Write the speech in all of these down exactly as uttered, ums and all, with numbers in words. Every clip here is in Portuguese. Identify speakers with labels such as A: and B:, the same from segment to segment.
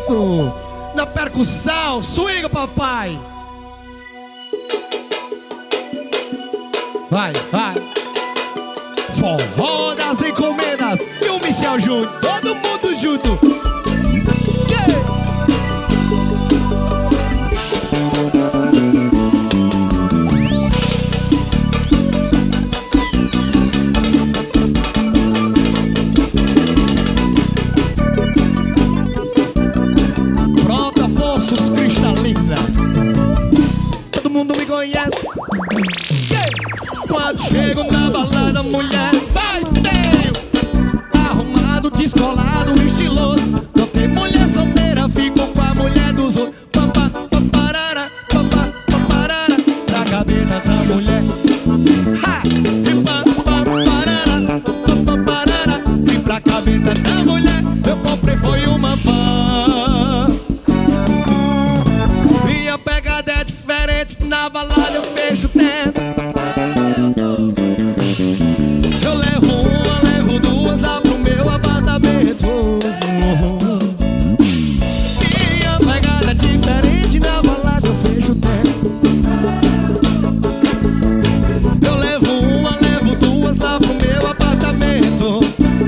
A: junto. Na percussão, swinga, papai. Vai, vai. Forró das encomendas e o Michel junto, todo mundo junto. Yeah. Brota Forças Cristalina. Todo mundo me conhece. Yeah. Quando chego na balada, mulher vai feio, arrumado, descolado, estiloso. Não tem mulher solteira, fico com a mulher dos outros. Papá, paparara, papá, paparara, na cabeça da mulher. Ha! E papá, parara, papá, parara, e pra cabeça da mulher eu comprei foi uma van. Minha pegada é diferente, na balada eu fecho o tempo. Eu levo uma, levo duas lá pro meu apartamento. Minha pegada é diferente, na balada eu fecho o tempo. Eu levo uma, levo duas lá pro meu apartamento.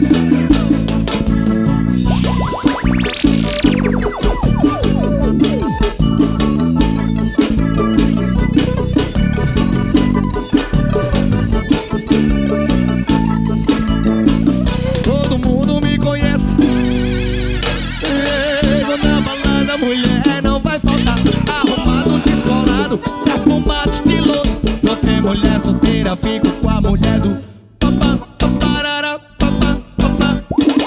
A: Todo mundo me conhece. Chego na balada, mulher não vai faltar. Arrumado, descolado, perfumado, estiloso. Não tem mulher solteira, fico com a mulher do papá, paparara, papá, papá.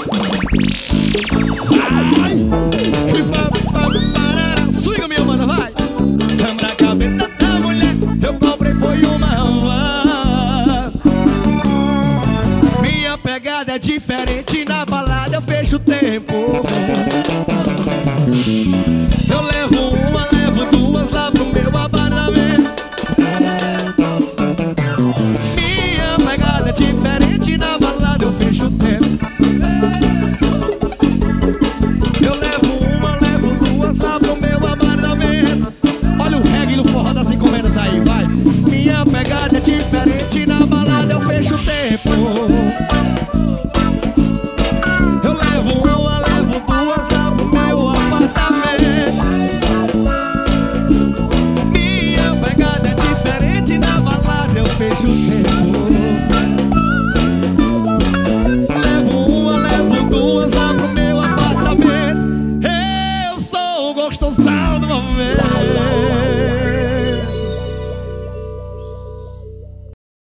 A: Vai! E papá, parara. Swinga, minha mana, vai! Câmara a cabeça da mulher, eu comprei foi uma van. Minha pegada é diferente, na balada eu fecho o tempo.